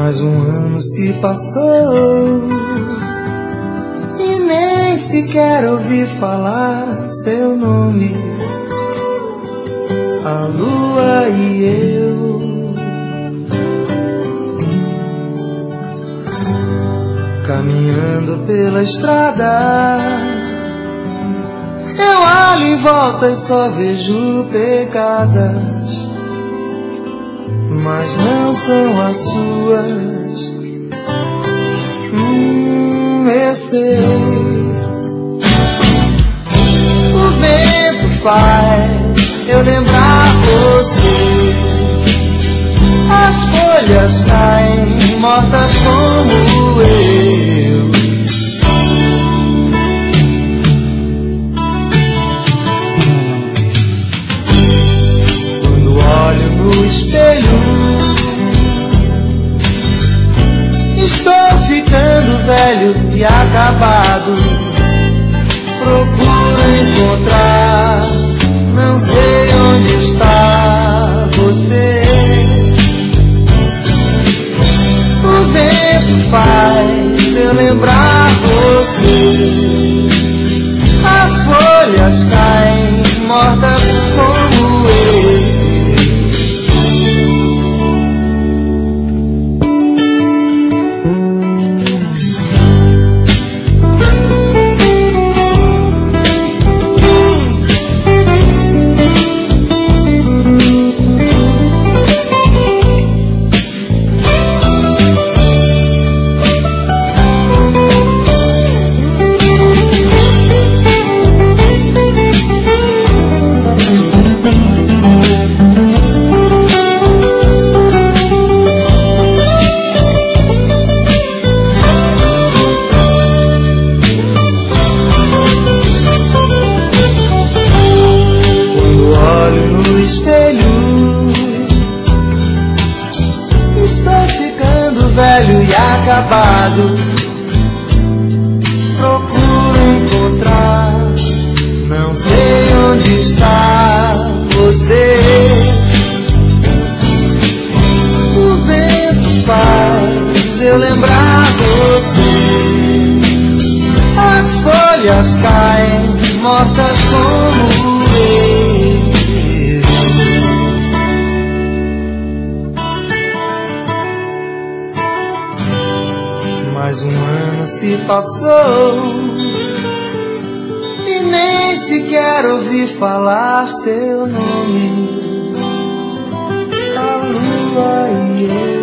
Mais um ano se passou e nem sequer ouvi falar seu nome. A lua e eu, caminhando pela estrada, eu olho em volta e só vejo pegadas, mas não são as suas. Eu sei. O vento faz eu lembrar você. As folhas caem mortas como eu. Quando olho no espelho, estou ficando velho e acabado. Procuro encontrar, não sei onde está você. O vento faz eu lembrar você. As folhas caem mortas como eu. Velho e acabado, procuro encontrar, não sei onde está você. O vento faz eu lembrar você. As folhas caem mortas como eu. Mais um ano se passou e nem sequer ouvi falar seu nome. A lua e eu.